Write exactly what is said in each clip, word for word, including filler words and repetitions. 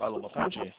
Alô, boa tarde.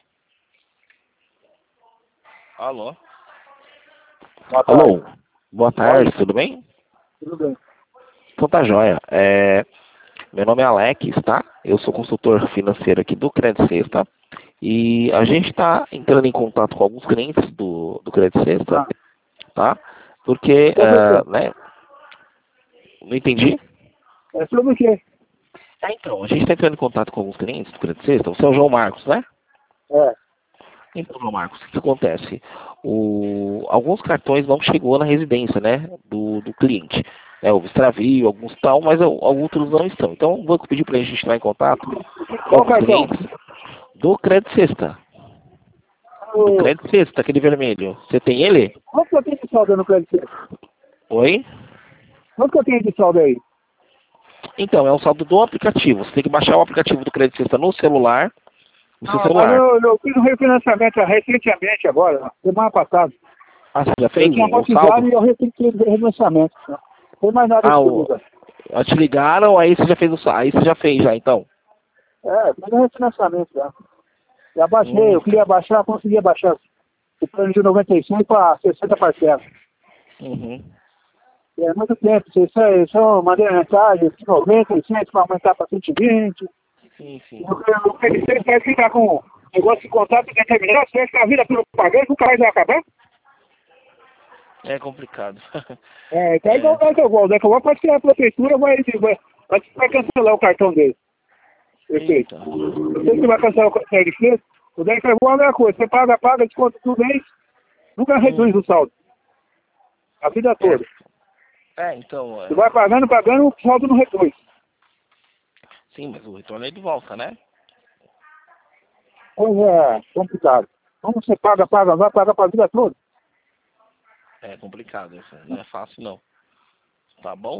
Alô? Boa tarde. Alô, boa tarde, tudo bem? Tudo bem. Então tá joia. É, meu nome é Alex, tá? Eu sou consultor financeiro aqui do Credit Sexta. E a gente está entrando em contato com alguns clientes do, do Credit Sexta, Ah, tá? Porque, sobre o ah, quê? né? Não entendi? É sobre o quê? É, então, a gente está entrando em contato com alguns clientes do Credit Sexta. Você é o João Marcos, né? É. Então, João Marcos, o que, que acontece? O, alguns cartões não chegou na residência, né, do, do cliente. É, houve extravio, alguns tal, mas al- outros não estão. Então, o banco pediu para a gente entrar em contato com Qual alguns cartão? clientes do Credit Sexta. Do O... Credit Sexta, aquele vermelho. Você tem ele? Quanto que eu tenho de saldo no crédito? Oi? Quanto que eu tenho de saldo aí? Então, é o saldo do aplicativo. Você tem que baixar o aplicativo do Credit Sexta no celular. No seu Não, mas celular. eu, eu fiz um refinanciamento recentemente agora, semana passada. Ah, você já Eu fez o, tinha o saldo? amortizado e eu refiz o refinanciamento. Não tem mais nada Ah, o, disponível. ah, te ligaram, aí você já fez o sa- aí você já fez já, então. É, fiz um refinanciamento já. Já baixei, Hum, eu queria baixar, consegui baixar o plano de noventa e cinco para sessenta parcelas. uhum. É muito tempo, vocês só, só mandei mensagem de noventa e cinco para aumentar para cento e vinte. Sim, sim. O que ele vai ficar com um negócio de contrato determinado, você acha que a vida pelo pagando nunca mais vai acabar? É complicado. É, então é igual É. o Decoval. O Decoval pode tirar a prefeitura, vai, vai, vai, vai cancelar o cartão dele. Perfeito. Eita. Não sei se vai cancelar o cartão de frente. O Decoval é a mesma coisa. Você paga, paga, desconta tudo mês, nunca reduz Hum. o saldo. A vida É. toda. É, então, Você é. vai pagando, pagando, o saldo não reduz. Sim, mas o retorno é de volta, né? Coisa é complicado. Como você paga, paga, vai pagar para a vida toda. É complicado isso. Não é fácil, não. Tá bom?